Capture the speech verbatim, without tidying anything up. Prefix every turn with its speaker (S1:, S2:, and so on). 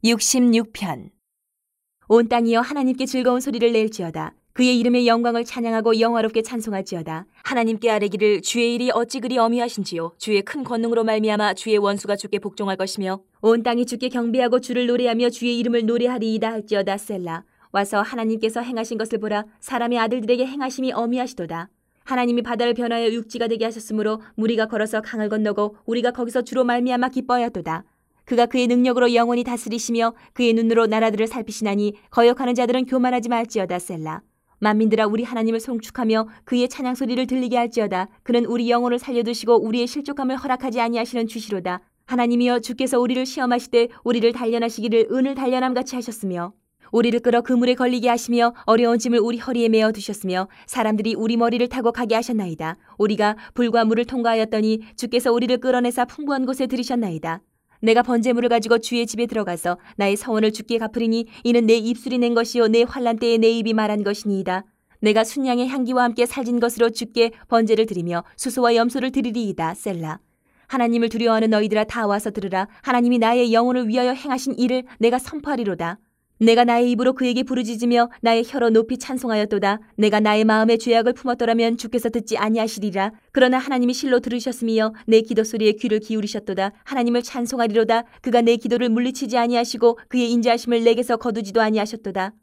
S1: 육십육 편. 온 땅이여 하나님께 즐거운 소리를 낼지어다. 그의 이름의 영광을 찬양하고 영화롭게 찬송할지어다. 하나님께 아뢰기를 주의 일이 어찌 그리 어미하신지요. 주의 큰 권능으로 말미암아 주의 원수가 주께 복종할 것이며 온 땅이 주께 경배하고 주를 노래하며 주의 이름을 노래하리이다 할지어다. 셀라. 와서 하나님께서 행하신 것을 보라. 사람의 아들들에게 행하심이 어미하시도다. 하나님이 바다를 변하여 육지가 되게 하셨으므로 무리가 걸어서 강을 건너고 우리가 거기서 주로 말미암아 기뻐하였도다. 그가 그의 능력으로 영원히 다스리시며 그의 눈으로 나라들을 살피시나니 거역하는 자들은 교만하지 말지어다. 셀라. 만민들아 우리 하나님을 송축하며 그의 찬양 소리를 들리게 할지어다. 그는 우리 영혼을 살려두시고 우리의 실족함을 허락하지 아니하시는 주시로다. 하나님이여 주께서 우리를 시험하시되 우리를 단련하시기를 은을 단련함같이 하셨으며 우리를 끌어 그물에 걸리게 하시며 어려운 짐을 우리 허리에 메어 두셨으며 사람들이 우리 머리를 타고 가게 하셨나이다. 우리가 불과 물을 통과하였더니 주께서 우리를 끌어내사 풍부한 곳에 들이셨나이다. 내가 번제물을 가지고 주의 집에 들어가서 나의 서원을 주께 갚으리니 이는 내 입술이 낸 것이요 내 환난 때에 내 입이 말한 것이니이다. 내가 순양의 향기와 함께 살진 것으로 주께 번제를 드리며 수소와 염소를 드리리이다. 셀라. 하나님을 두려워하는 너희들아 다 와서 들으라. 하나님이 나의 영혼을 위하여 행하신 일을 내가 선포하리로다. 내가 나의 입으로 그에게 부르짖으며 나의 혀로 높이 찬송하였도다. 내가 나의 마음에 죄악을 품었더라면 주께서 듣지 아니하시리라. 그러나 하나님이 실로 들으셨으며 내 기도 소리에 귀를 기울이셨도다. 하나님을 찬송하리로다. 그가 내 기도를 물리치지 아니하시고 그의 인자하심을 내게서 거두지도 아니하셨도다.